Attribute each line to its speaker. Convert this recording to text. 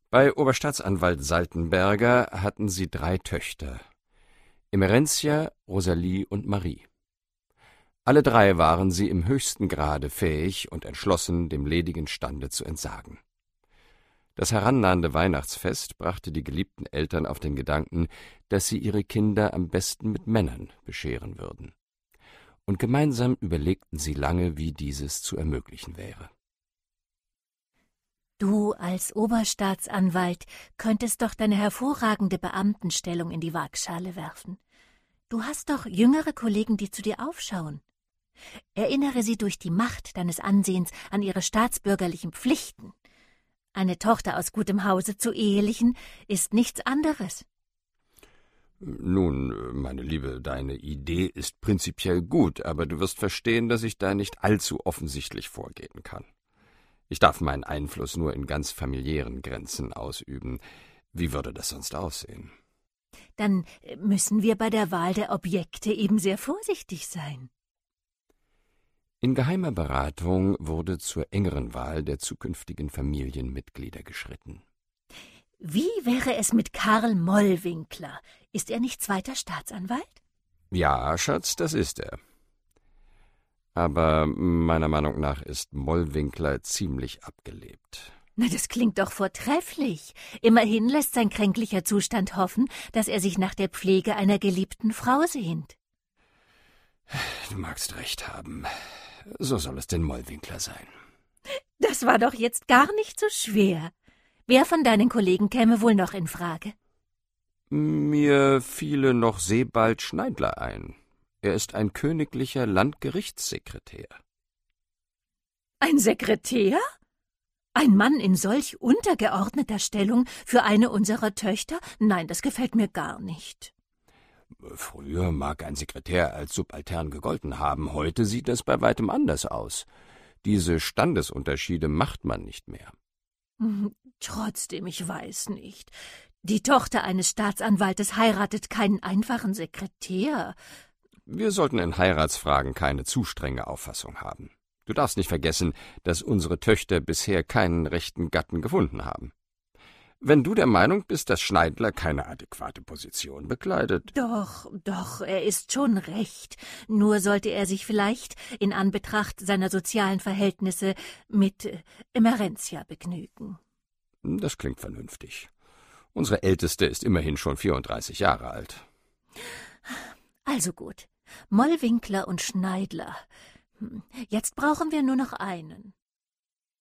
Speaker 1: Bei Oberstaatsanwalt Saltenberger hatten sie 3 Töchter: Emerentia, Rosalie und Marie. Alle 3 waren sie im höchsten Grade fähig und entschlossen, dem ledigen Stande zu entsagen. Das herannahende Weihnachtsfest brachte die geliebten Eltern auf den Gedanken, dass sie ihre Kinder am besten mit Männern bescheren würden. Und gemeinsam überlegten sie lange, wie dieses zu ermöglichen wäre.
Speaker 2: Du als Oberstaatsanwalt könntest doch deine hervorragende Beamtenstellung in die Waagschale werfen. Du hast doch jüngere Kollegen, die zu dir aufschauen. Erinnere sie durch die Macht deines Ansehens an ihre staatsbürgerlichen Pflichten. Eine Tochter aus gutem Hause zu ehelichen, ist nichts anderes.
Speaker 1: Nun, meine Liebe, deine Idee ist prinzipiell gut, aber du wirst verstehen, dass ich da nicht allzu offensichtlich vorgehen kann. Ich darf meinen Einfluss nur in ganz familiären Grenzen ausüben. Wie würde das sonst aussehen?
Speaker 2: Dann müssen wir bei der Wahl der Objekte eben sehr vorsichtig sein.
Speaker 1: In geheimer Beratung wurde zur engeren Wahl der zukünftigen Familienmitglieder geschritten.
Speaker 2: Wie wäre es mit Karl Mollwinkler? Ist er nicht zweiter Staatsanwalt?
Speaker 1: Ja, Schatz, das ist er. Aber meiner Meinung nach ist Mollwinkler ziemlich abgelebt.
Speaker 2: Na, das klingt doch vortrefflich. Immerhin lässt sein kränklicher Zustand hoffen, dass er sich nach der Pflege einer geliebten Frau sehnt.
Speaker 1: Du magst recht haben. So soll es denn Mollwinkler sein.
Speaker 2: Das war doch jetzt gar nicht so schwer. Wer von deinen Kollegen käme wohl noch in Frage?
Speaker 1: Mir fiele noch Sebald Schneidler ein. Er ist ein königlicher Landgerichtssekretär.
Speaker 2: Ein Sekretär? Ein Mann in solch untergeordneter Stellung für eine unserer Töchter? Nein, das gefällt mir gar nicht.
Speaker 1: Früher mag ein Sekretär als Subaltern gegolten haben, heute sieht es bei weitem anders aus. Diese Standesunterschiede macht man nicht mehr.
Speaker 2: Trotzdem, ich weiß nicht. Die Tochter eines Staatsanwaltes heiratet keinen einfachen Sekretär.
Speaker 1: Wir sollten in Heiratsfragen keine zu strenge Auffassung haben. Du darfst nicht vergessen, dass unsere Töchter bisher keinen rechten Gatten gefunden haben. Wenn du der Meinung bist, dass Schneidler keine adäquate Position bekleidet…
Speaker 2: Doch, er ist schon recht. Nur sollte er sich vielleicht in Anbetracht seiner sozialen Verhältnisse mit Emerentia begnügen.
Speaker 1: Das klingt vernünftig. Unsere Älteste ist immerhin schon 34 Jahre alt.
Speaker 2: Also gut, Mollwinkler und Schneidler. Jetzt brauchen wir nur noch einen.